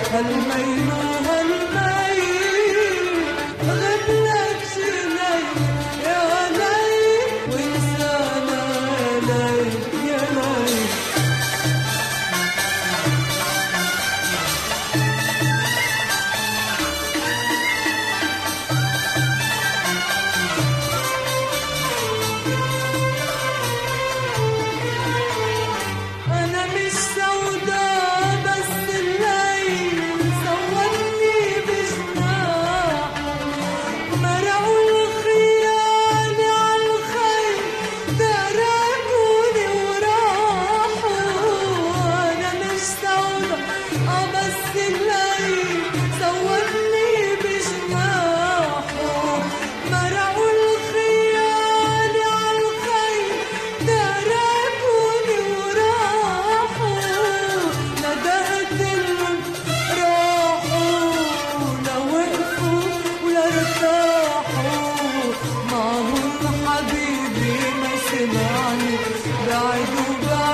هالميل وهالميل غبلك شليل يا ليل وانسانا ليل يا ليل. أنا مش سودا بس الليل سودني بجناح مرقوا الخيال عالخيل تركوني وراحوا. أنا مش سودا بس الليل سودني بجناحه مرقوا الخيال عالخيل تركوني وراحوا. ندهت لهم راحوا لوقفوا ولارتاحوا معهم حبيبي ما سمعني بعد وبعد